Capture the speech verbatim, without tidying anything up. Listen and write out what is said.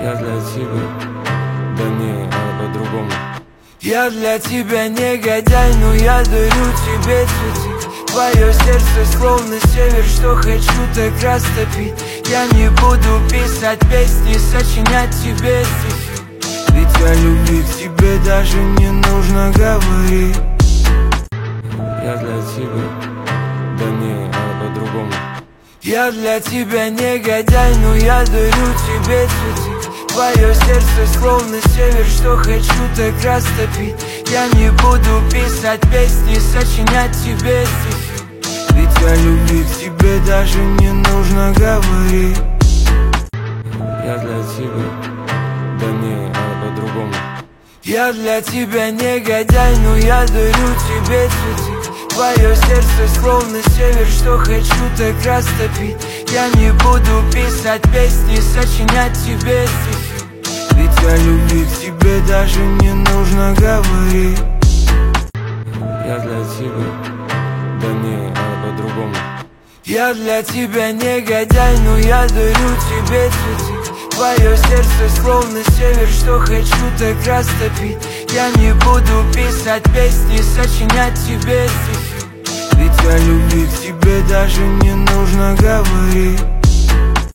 Я для тебя, да не, надо по-другому. Я для тебя негодяй, но я дарю тебе цветы. Твое сердце словно север, что хочу так растопить. Я не буду писать песни, сочинять тебе стихи, ведь о любви к тебе даже не нужно говорить. Я для тебя, да не, надо по-другому. Я для тебя негодяй, но я дарю тебе цветы. Твое сердце словно север, что хочу так растопить. Я не буду писать песни, сочинять тебе стихи, ведь о любви к тебе даже не нужно говорить. Я для тебя, да не, надо по-другому. Я для тебя негодяй, но я дарю тебе цветы. Твое сердце словно север, что хочу так растопить. Я не буду писать песни, сочинять тебе стихи, ведь о любви к тебе даже не нужно говорить. Я для тебя, да не, надо по-другому. Я для тебя негодяй, но я дарю тебе цветы. Твое сердце словно север, что хочу так растопить. Я не буду писать песни, сочинять тебе стихи, ведь о любви к тебе даже не нужно говорить.